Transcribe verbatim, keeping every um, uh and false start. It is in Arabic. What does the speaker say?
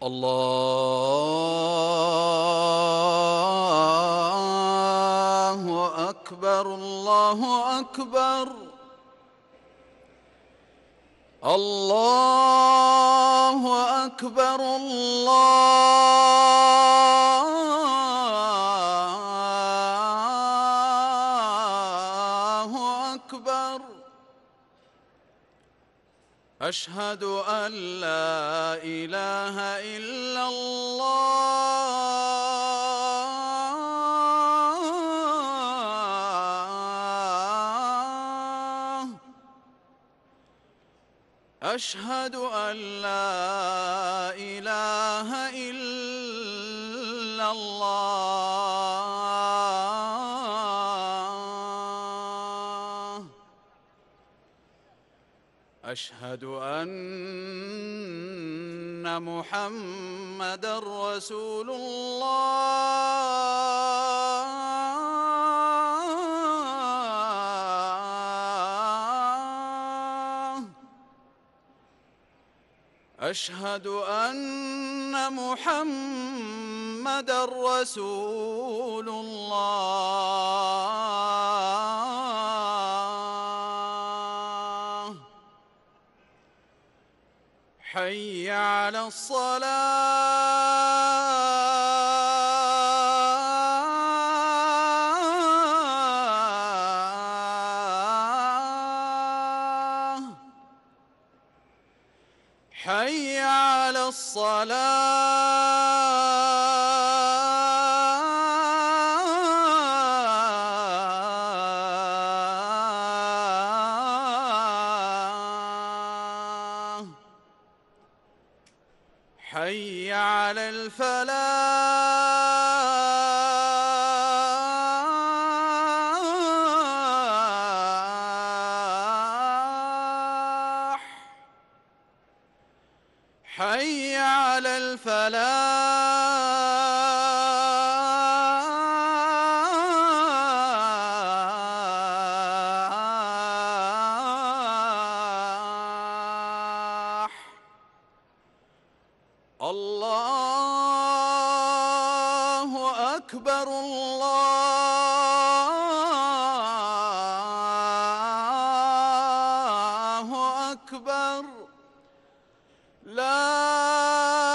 الله أكبر الله أكبر الله أكبر الله أكبر. أشهد أن لا إله إلا الله. أشهد أن لا إله إلا الله. أشهد أن محمدًا رسول الله. أشهد أن محمدًا رسول الله. حي على الصلاة. حي على الصلاة. حي على الفلاح. حي على الفلاح. الله أكبر الله أكبر. لا